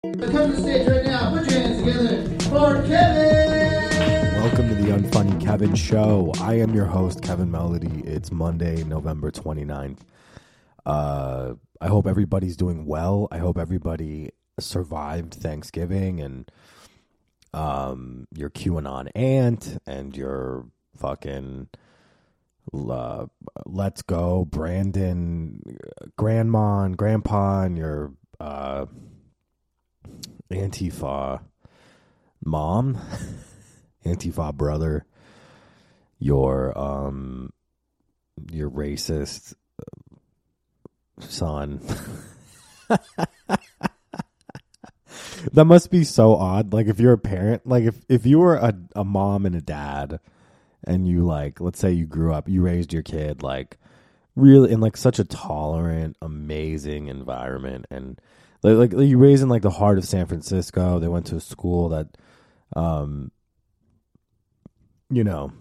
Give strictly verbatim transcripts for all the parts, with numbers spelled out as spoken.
Come to the stage right now. Put your hands together for Kevin. Welcome to the Unfunny Kevin Show. I am your host, Kevin Melody. It's Monday, November twenty-ninth. Uh, I hope everybody's doing well. I hope everybody survived Thanksgiving and um, your QAnon aunt and your fucking uh, Let's Go Brandon grandma and grandpa and your uh, Antifa mom, Antifa brother, your um, your racist son. That must be so odd. Like if you're a parent, like if, if you were a, a mom and a dad and you like, let's say you grew up, you raised your kid like really in like such a tolerant, amazing environment. And like, like you raised in like the heart of San Francisco. They went to a school that, um, you know,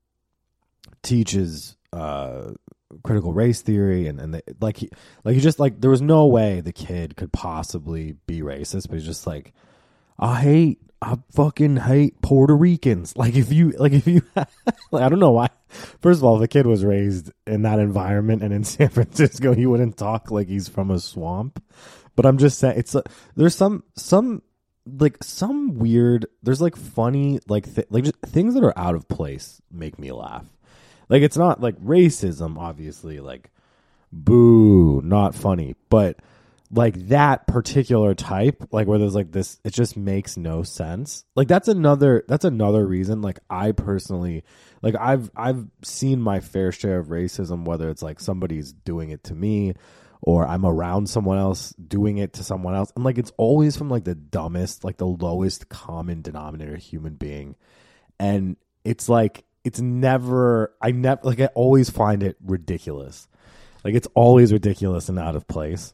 teaches, uh, critical race theory and, and they, like he like he just like there was no way the kid could possibly be racist, but he's just like, I hate I fucking hate Puerto Ricans. Like if you like if you like, I don't know why. First of all, if the kid was raised in that environment and in San Francisco, he wouldn't talk like he's from a swamp. But I'm just saying it's uh, there's some some like some weird there's like funny like th- like just things that are out of place make me laugh. Like, it's not like racism, obviously, like, boo, not funny. But, like, that particular type, like, where there's, like, this, it just makes no sense. Like, that's another, that's another reason, like, I personally, like, I've, I've seen my fair share of racism, whether it's, like, somebody's doing it to me or I'm around someone else doing it to someone else. And, like, it's always from, like, the dumbest, like, the lowest common denominator human being. And it's, like, it's never, I never, like, I always find it ridiculous. Like, it's always ridiculous and out of place.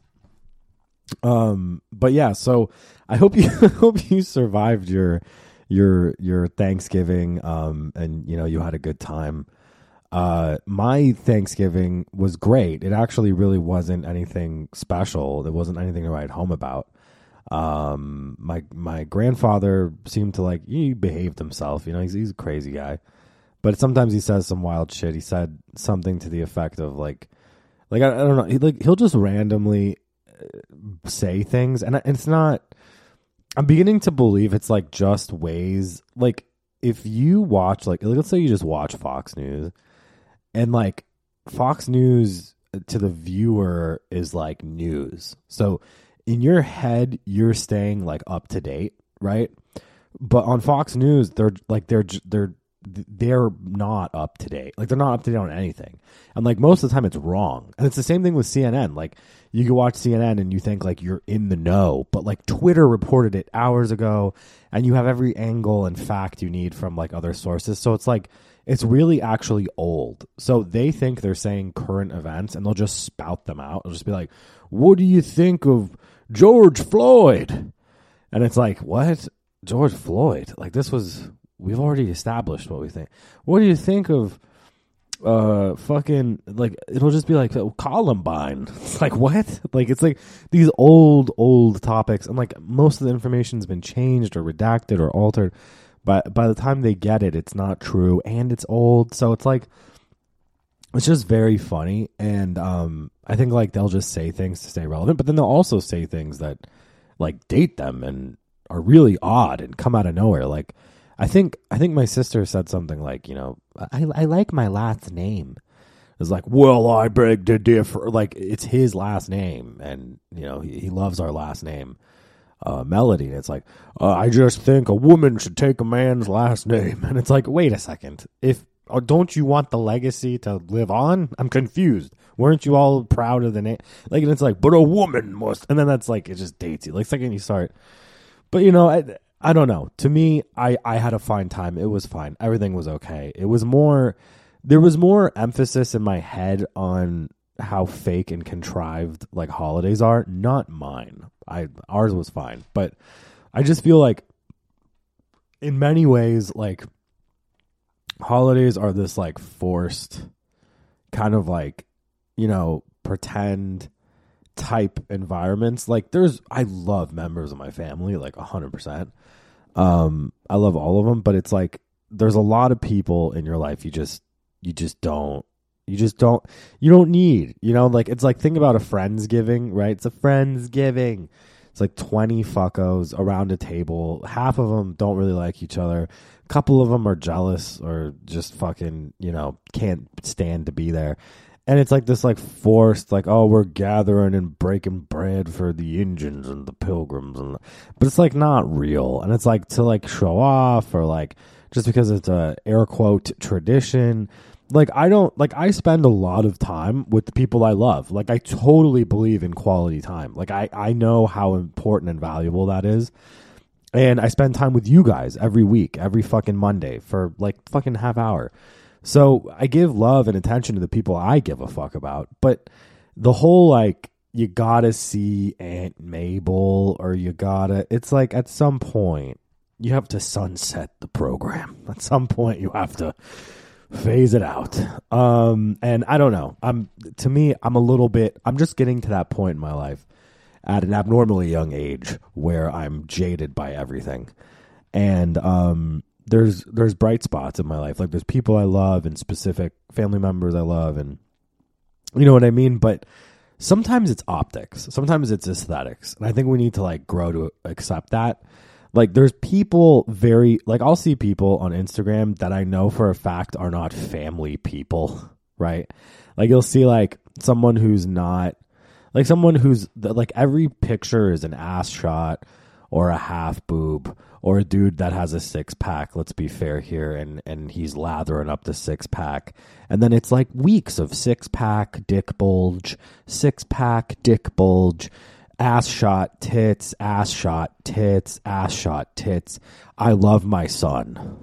Um, but yeah, so I hope you, hope you survived your, your, your Thanksgiving, um, and, you know, you had a good time. Uh, my Thanksgiving was great. It actually really wasn't anything special. There wasn't anything to write home about. Um, my, my grandfather seemed to like, he behaved himself, you know, he's, he's a crazy guy. But sometimes he says some wild shit. He said something to the effect of like, like I, I don't know, he, like he'll just randomly say things, and it's not. I'm beginning to believe it's like just ways. Like if you watch, like let's say you just watch Fox News, and like Fox News to the viewer is like news. So in your head, you're staying like up to date, right? But on Fox News, they're like they're they're. they're not up to date. Like they're not up to date on anything. And like most of the time it's wrong. And it's the same thing with C N N. Like you can watch C N N and you think like you're in the know, but like Twitter reported it hours ago and you have every angle and fact you need from like other sources. So it's like, it's really actually old. So they think they're saying current events and they'll just spout them out. They'll just be like, what do you think of George Floyd? And it's like, what? George Floyd? Like this was... We've already established what we think. What do you think of uh fucking like it'll just be like oh, Columbine. It's like what? Like it's like these old old topics and like most of the information's been changed or redacted or altered. But by the time they get it, it's not true and it's old. So it's like it's just very funny and um I think like they'll just say things to stay relevant, but then they'll also say things that like date them and are really odd and come out of nowhere. Like I think I think my sister said something like, you know, I I like my last name. It's like, well, I beg to differ. Like it's his last name, and you know he, he loves our last name, uh, Melody. And it's like, uh, I just think a woman should take a man's last name, and it's like, wait a second, if or don't you want the legacy to live on? I'm confused. Weren't you all proud of the name? Like, and it's like, but a woman must, and then that's like it just dates you. Like second you start, but you know. I, I don't know. To me, I, I had a fine time. It was fine. Everything was okay. It was more, there was more emphasis in my head on how fake and contrived like holidays are. Not mine. I ours was fine, but I just feel like, in many ways, like holidays are this like forced, kind of like, you know, pretend type environments, like there's, I love members of my family, like a hundred percent. Um, I love all of them, but it's like, there's a lot of people in your life you just, you just don't, you just don't, you don't need, you know, like, it's like, think about a Friendsgiving, right? It's a Friendsgiving. It's like twenty fuckos around a table. Half of them don't really like each other. A couple of them are jealous or just fucking, you know, can't stand to be there. And it's like this like forced, like, oh, we're gathering and breaking bread for the Indians and the Pilgrims. And but it's like not real. And it's like to like show off or like just because it's a air quote tradition. Like I don't, like I spend a lot of time with the people I love. Like I totally believe in quality time. Like I, I know how important and valuable that is. And I spend time with you guys every week, every fucking Monday for like fucking half hour. So I give love and attention to the people I give a fuck about, but the whole like you gotta see Aunt Mabel or you gotta, it's like at some point you have to sunset the program. At some point you have to phase it out. Um, and I don't know. I'm to me, I'm a little bit. I'm just getting to that point in my life at an abnormally young age where I'm jaded by everything, and um. There's there's bright spots in my life. Like there's people I love and specific family members I love, and you know what I mean? But sometimes it's optics. Sometimes it's aesthetics. And I think we need to like grow to accept that. Like there's people very like I'll see people on Instagram that I know for a fact are not family people, right? Like you'll see like someone who's not like someone who's like every picture is an ass shot or a half boob. Or a dude that has a six pack, let's be fair here, and, and he's lathering up the six pack. And then it's like weeks of six pack, dick bulge, six pack, dick bulge, ass shot, tits, ass shot, tits, ass shot, tits. I love my son.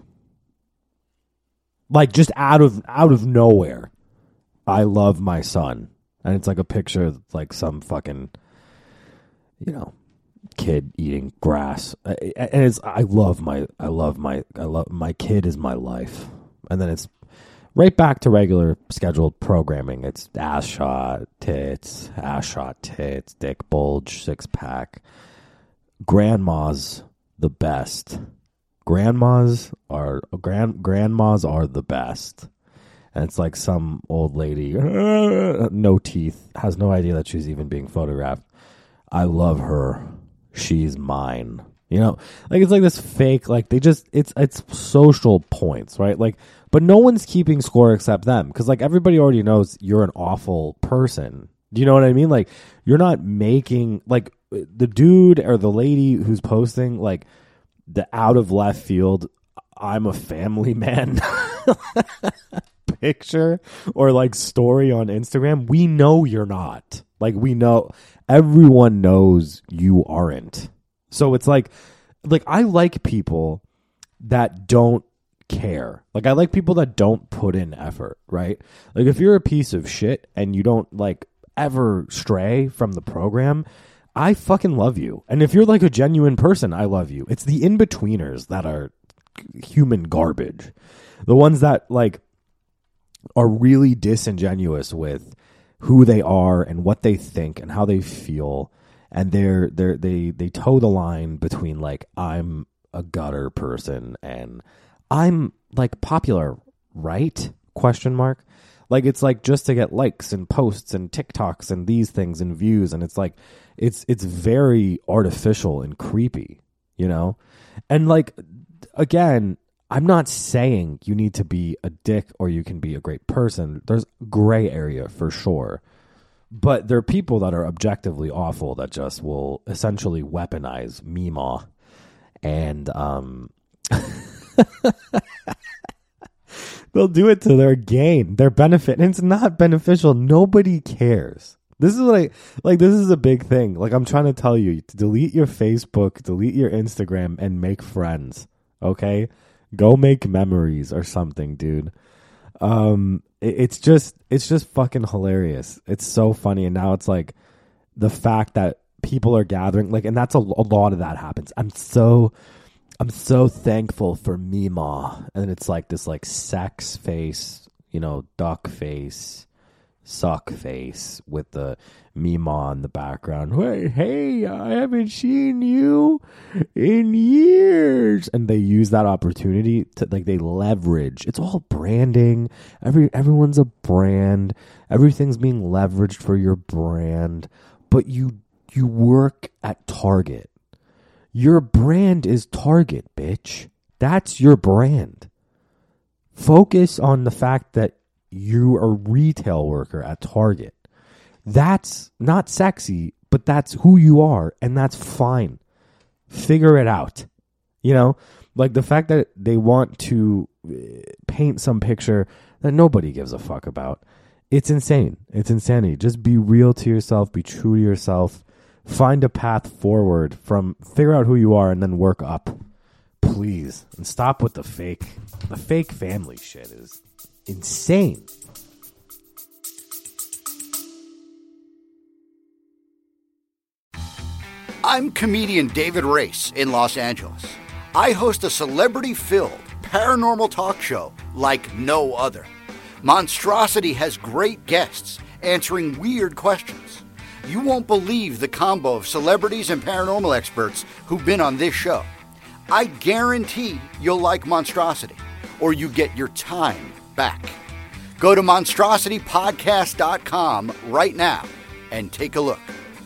Like just out of out of nowhere. I love my son. And it's like a picture of like some fucking, you know, kid eating grass, and it's I love my I love my I love my kid is my life. And then it's right back to regular scheduled programming. It's ass shot, tits, ass shot, tits, dick bulge, six pack. Grandma's the best. Grandmas are grand grandmas are the best. And it's like some old lady, no teeth, has no idea that she's even being photographed. I love her. She's mine. You know, like it's like this fake, like they just, it's, it's social points, right? Like, but no one's keeping score except them. Cause like everybody already knows you're an awful person. Do you know what I mean? Like you're not making like the dude or the lady who's posting like the out of left field, I'm a family man picture or like story on Instagram. We know you're not. Like we know, everyone knows you aren't. So it's like, like I like people that don't care. Like I like people that don't put in effort, right? Like if you're a piece of shit and you don't like ever stray from the program, I fucking love you. And if you're like a genuine person, I love you. It's the in-betweeners that are human garbage. The ones that like are really disingenuous with who they are and what they think and how they feel, and they're they're they they toe the line between like I'm a gutter person and I'm like popular, right? Question mark. Like it's like just to get likes and posts and TikToks and these things and views, and it's like it's it's very artificial and creepy, you know? And like again, I'm not saying you need to be a dick or you can be a great person. There's gray area for sure. But there are people that are objectively awful that just will essentially weaponize Meemaw. And um, they'll do it to their gain, their benefit. And it's not beneficial. Nobody cares. This is what I, like, this is a big thing. Like, I'm trying to tell you, to delete your Facebook, delete your Instagram, and make friends. Okay? Go make memories or something, dude. Um, it, it's just, it's just fucking hilarious. It's so funny. And now it's like the fact that people are gathering, like, and that's a, a lot of that happens. I'm so, I'm so thankful for Meemaw. And it's like this, like, sex face, you know, duck face, suck face with the Mima in the background. Hey, hey, I haven't seen you in years. And they use that opportunity to, like, they leverage. It's all branding. Every everyone's a brand. Everything's being leveraged for your brand. But you you work at Target. Your brand is Target, bitch. That's your brand. Focus on the fact that you are a retail worker at Target. That's not sexy, but that's who you are, and that's fine. Figure it out. You know, like the fact that they want to paint some picture that nobody gives a fuck about. It's insane. It's insanity. Just be real to yourself. Be true to yourself. Find a path forward from, figure out who you are and then work up. Please. And stop with the fake. The fake family shit is insane. I'm comedian David Race in Los Angeles. I host a celebrity-filled paranormal talk show like no other. Monstrosity has great guests answering weird questions. You won't believe the combo of celebrities and paranormal experts who've been on this show. I guarantee you'll like Monstrosity, or you get your time back. Go to monstrosity podcast dot com right now and take a look.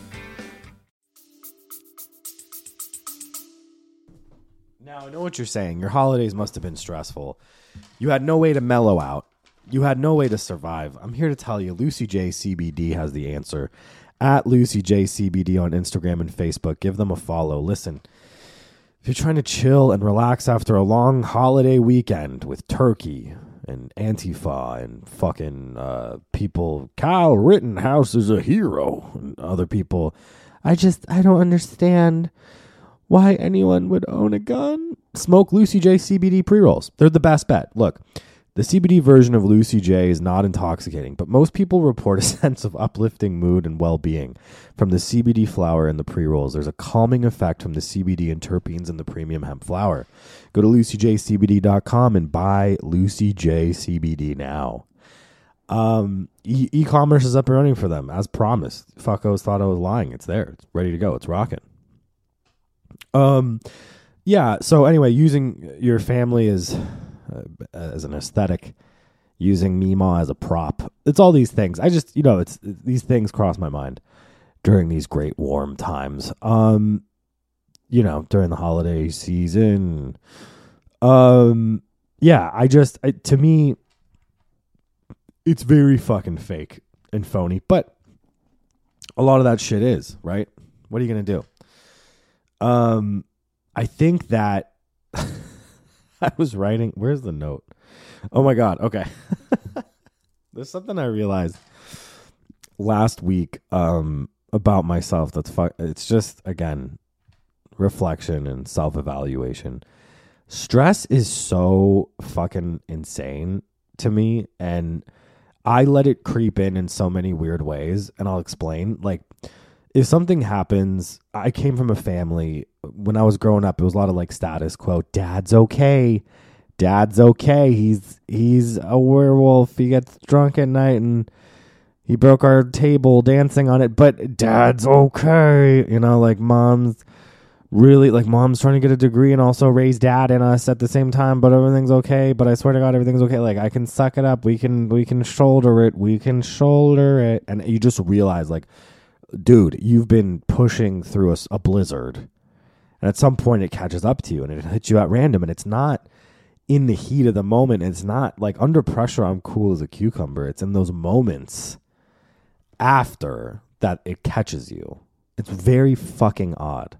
Now, I know what you're saying. Your holidays must have been stressful. You had no way to mellow out. You had no way to survive. I'm here to tell you, Lucy J C B D has the answer. At Lucy J C B D on Instagram and Facebook. Give them a follow. Listen, if you're trying to chill and relax after a long holiday weekend with turkey and Antifa and fucking uh, people, Kyle Rittenhouse is a hero, and other people, I just, I don't understand why anyone would own a gun. Smoke Lucy J C B D pre-rolls. They're the best bet. Look, the C B D version of Lucy J is not intoxicating, but most people report a sense of uplifting mood and well-being from the C B D flower in the pre-rolls. There's a calming effect from the C B D and terpenes in the premium hemp flower. Go to lucy j c b d dot com and buy Lucy J C B D now. Um, e- e-commerce is up and running for them, as promised. Fuckos thought I was lying. It's there. It's ready to go. It's rocking. Um, yeah. So anyway, using your family as uh, as an aesthetic, using Mima as a prop. It's all these things. I just, you know, it's these things cross my mind during these great warm times. Um, you know, during the holiday season. Um, yeah. I just, I, to me, it's very fucking fake and phony, but a lot of that shit is, right? What are you gonna do? Um, I think that I was writing. Where's the note? Oh my God. Okay. There's something I realized last week, um, about myself. That's fu- It's just, again, reflection and self-evaluation. Stress is so fucking insane to me. And I let it creep in in so many weird ways. And I'll explain. Like, if something happens, I came from a family, when I was growing up, it was a lot of like status quo. Dad's okay. Dad's okay. He's he's a werewolf. He gets drunk at night and he broke our table dancing on it, but dad's okay. You know, like mom's really, like mom's trying to get a degree and also raise dad and us at the same time, but everything's okay. But I swear to God, everything's okay. Like, I can suck it up. We can, we can shoulder it. We can shoulder it. And you just realize, like, dude, you've been pushing through a, a blizzard, and at some point it catches up to you and it hits you at random, and it's not in the heat of the moment. It's not like under pressure, I'm cool as a cucumber. It's in those moments after that it catches you. It's very fucking odd.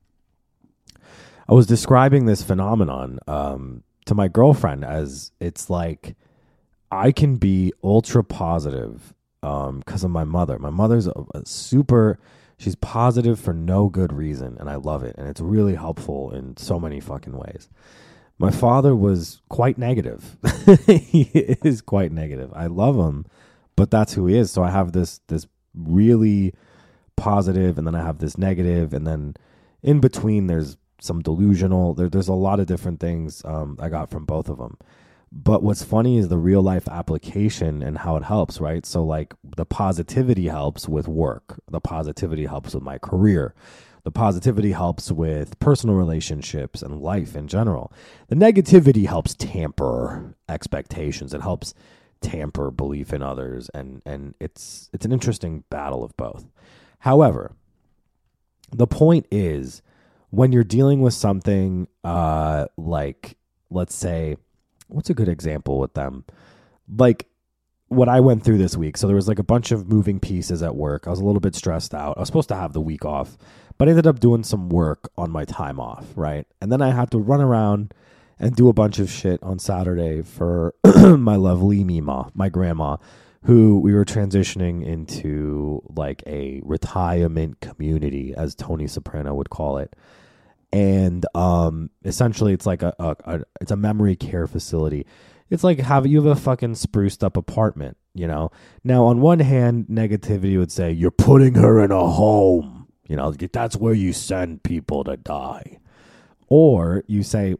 I was describing this phenomenon um, to my girlfriend as it's like I can be ultra positive Um, because of my mother. My mother's a, a super, she's positive for no good reason, and I love it, and it's really helpful in so many fucking ways. My father was quite negative. He is quite negative. I love him, but that's who he is. So I have this this really positive, and then I have this negative, and then in between there's some delusional. There, there's a lot of different things um, I got from both of them. But what's funny is the real life application and how it helps, right? So like the positivity helps with work. The positivity helps with my career. The positivity helps with personal relationships and life in general. The negativity helps tamper expectations. It helps tamper belief in others. And, and it's, it's an interesting battle of both. However, the point is when you're dealing with something uh, like, let's say, what's a good example with them? Like what I went through this week. So there was like a bunch of moving pieces at work. I was a little bit stressed out. I was supposed to have the week off, but I ended up doing some work on my time off, right? And then I had to run around and do a bunch of shit on Saturday for my lovely Mima, my grandma, who we were transitioning into like a retirement community, as Tony Soprano would call it. And um, essentially, it's like a, a, a it's a memory care facility. It's like have you have a fucking spruced up apartment, you know. Now, on one hand, negativity would say you're putting her in a home, you know. That's where you send people to die, or you say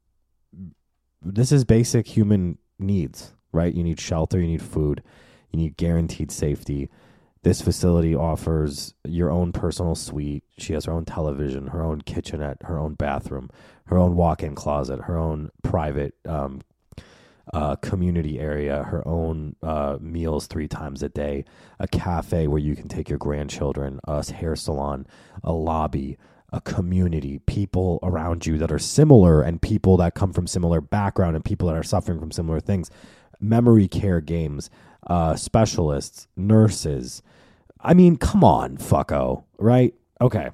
this is basic human needs, right? You need shelter, you need food, you need guaranteed safety. This facility offers your own personal suite. She has her own television, her own kitchenette, her own bathroom, her own walk-in closet, her own private um, uh, community area, her own uh, meals three times a day, a cafe where you can take your grandchildren, a hair salon, a lobby, a community, people around you that are similar and people that come from similar background and people that are suffering from similar things, memory care games, uh, specialists, nurses. I mean, come on, fucko, right? Okay.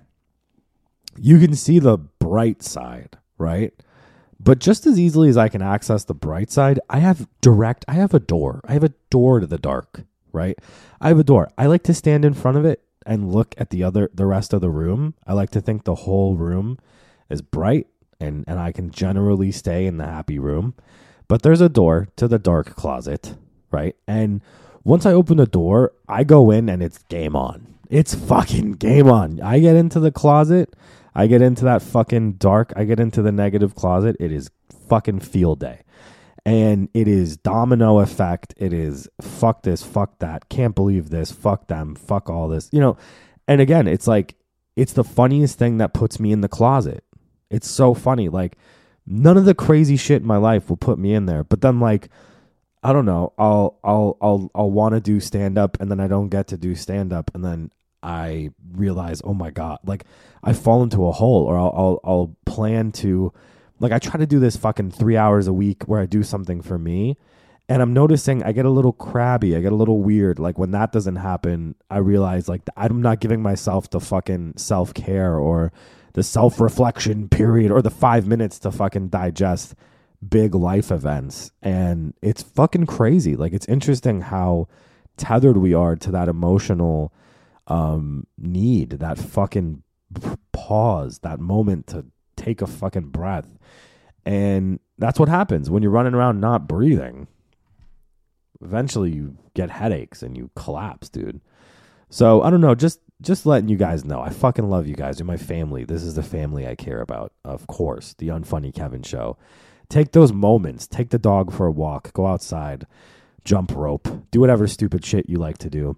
You can see the bright side, right? But just as easily as I can access the bright side, I have direct, I have a door. I have a door to the dark, right? I have a door. I like to stand in front of it and look at the other, the rest of the room. I like to think the whole room is bright and, and I can generally stay in the happy room. But there's a door to the dark closet, right? And once I open the door, I go in and it's game on. It's fucking game on. I get into the closet. I get into that fucking dark. I get into the negative closet. It is fucking field day. And it is domino effect. It is fuck this, fuck that. Can't believe this. Fuck them. Fuck all this. You know, and again, it's like, it's the funniest thing that puts me in the closet. It's so funny. Like, none of the crazy shit in my life will put me in there. But then, like, I don't know. I'll I'll I'll I'll want to do stand up, and then I don't get to do stand up, and then I realize, oh my god, like I fall into a hole, or I'll I'll, I'll plan to, like I try to do this fucking three hours a week where I do something for me, and I'm noticing I get a little crabby, I get a little weird. Like when that doesn't happen, I realize like I'm not giving myself the fucking self care or the self reflection period or the five minutes to fucking digest big life events. And it's fucking crazy. Like it's interesting how tethered we are to that emotional um need, that fucking pause, that moment to take a fucking breath. And that's what happens when you're running around not breathing. Eventually you get headaches and you collapse, dude. So I don't know, just just letting you guys know, I fucking love you guys. You're my family. This is the family I care about. Of course, the Unfunny Kevin Show. Take those moments. Take the dog for a walk. Go outside. Jump rope. Do whatever stupid shit you like to do.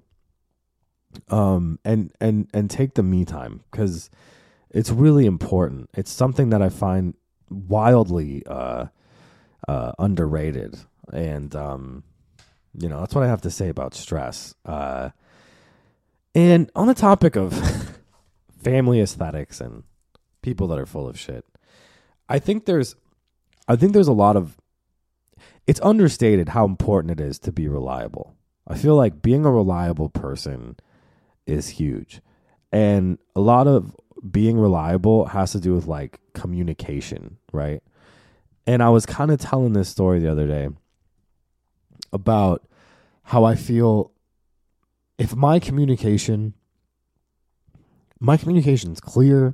Um, and and and take the me time, because it's really important. It's something that I find wildly uh, uh, underrated. And um, you know, that's what I have to say about stress. Uh, and on the topic of family aesthetics and people that are full of shit, I think there's. I think there's a lot of, it's understated how important it is to be reliable. I feel like being a reliable person is huge. And a lot of being reliable has to do with like communication, right? And I was kind of telling this story the other day about how I feel if my communication, my communication is clear,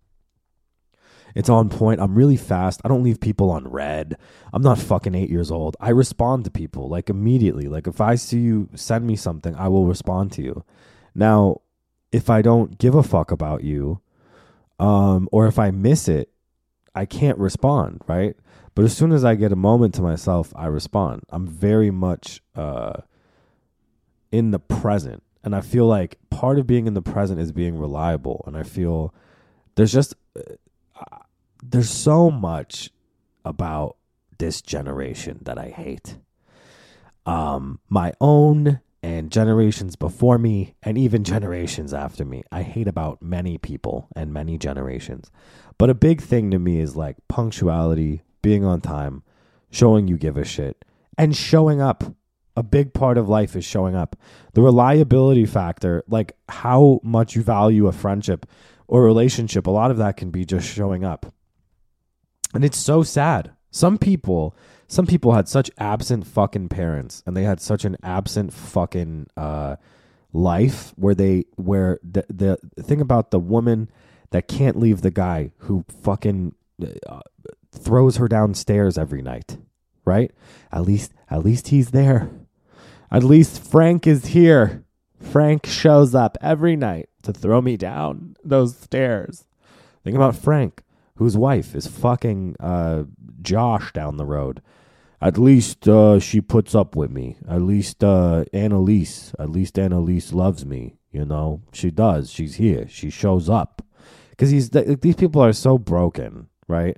it's on point. I'm really fast. I don't leave people on red. I'm not fucking eight years old. I respond to people like immediately. Like if I see you send me something, I will respond to you. Now, if I don't give a fuck about you, um, or if I miss it, I can't respond, right? But as soon as I get a moment to myself, I respond. I'm very much uh, in the present. And I feel like part of being in the present is being reliable. And I feel there's just, uh, there's so much about this generation that I hate. Um, my own and generations before me and even generations after me. I hate about many people and many generations. But a big thing to me is like punctuality, being on time, showing you give a shit, and showing up. A big part of life is showing up. The reliability factor, like how much you value a friendship or relationship, a lot of that can be just showing up. And it's so sad. Some people, some people had such absent fucking parents, and they had such an absent fucking uh, life where they, where the, the thing about the woman that can't leave the guy who fucking uh, throws her downstairs every night, right? At least, at least he's there. At least Frank is here. Frank shows up every night to throw me down those stairs. Think about Frank, whose wife is fucking uh, Josh down the road. At least uh, she puts up with me. At least uh, Annalise. At least Annalise loves me. You know, she does. She's here. She shows up. Because he's these people are so broken, right?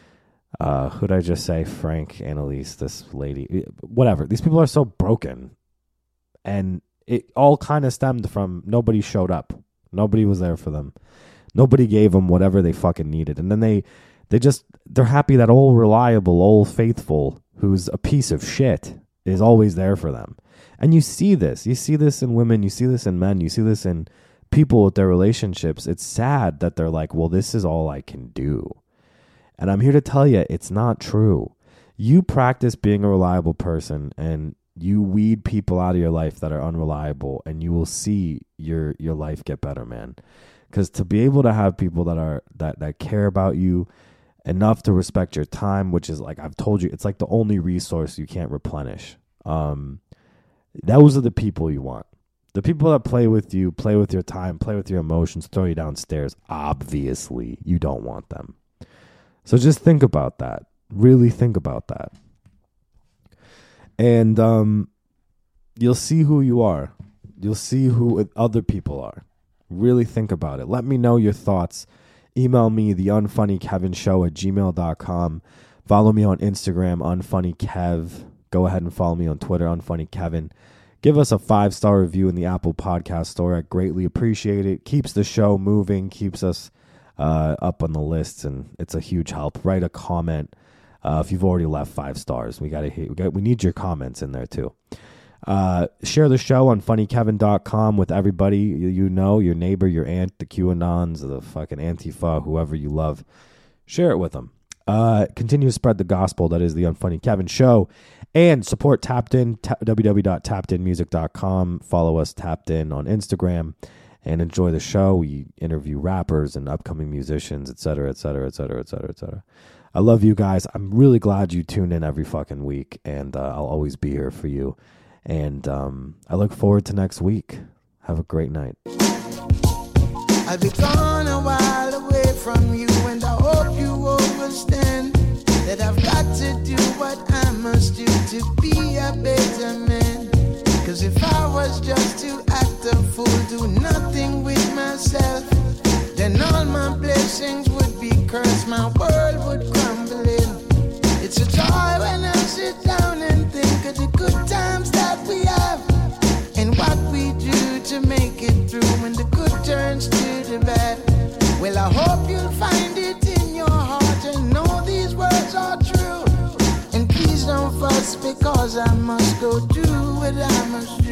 Uh, who'd I just say? Frank, Annalise, this lady, whatever. These people are so broken. And it all kind of stemmed from nobody showed up. Nobody was there for them. Nobody gave them whatever they fucking needed. And then they, they just, they're happy that old reliable, old faithful, who's a piece of shit, is always there for them. And you see this. You see this in women. You see this in men. You see this in people with their relationships. It's sad that they're like, well, this is all I can do. And I'm here to tell you, it's not true. You practice being a reliable person, and you weed people out of your life that are unreliable, and you will see your your life get better, man. Because to be able to have people that are that that care about you enough to respect your time, which is like I've told you, it's like the only resource you can't replenish. Um, those are the people you want. The people that play with you, play with your time, play with your emotions, throw you downstairs. Obviously, you don't want them. So just think about that. Really think about that. And um, you'll see who you are. You'll see who other people are. Really think about it. Let me know your thoughts. Email me, the unfunny kevin show at gmail dot com. Follow me on Instagram, unfunnykev. Go ahead and follow me on Twitter, unfunnykevin. Give us a five-star review in the Apple Podcast Store. I greatly appreciate it. Keeps the show moving, keeps us uh, up on the lists, and it's a huge help. Write a comment. Uh, if you've already left five stars, we gotta hit, we got we need your comments in there too. Uh, share the show on funny kevin dot com with everybody you, you know, your neighbor, your aunt, the QAnons, the fucking Antifa, whoever you love. Share it with them. Uh, continue to spread the gospel. That is the Unfunny Kevin Show. And support Tapped In, ta- w w w dot tapped in music dot com. Follow us, Tapped In, on Instagram, and enjoy the show. We interview rappers and upcoming musicians, et cetera, et cetera, et cetera, et cetera, et cetera. I love you guys. I'm really glad you tune in every fucking week, and uh, I'll always be here for you. And um, I look forward to next week. Have a great night. I've been gone a while away from you, and I hope you understand that I've got to do what I must do to be a better man. Cause if I was just to act a fool, do nothing with myself, then all my blessings would be cursed, my world would crumble in. It's a joy when I sit down and think of the good times that we have, and what we do to make it through when the good turns to the bad. Well, I hope you'll find it in your heart and know these words are true. And please don't fuss, because I must go do what I must do.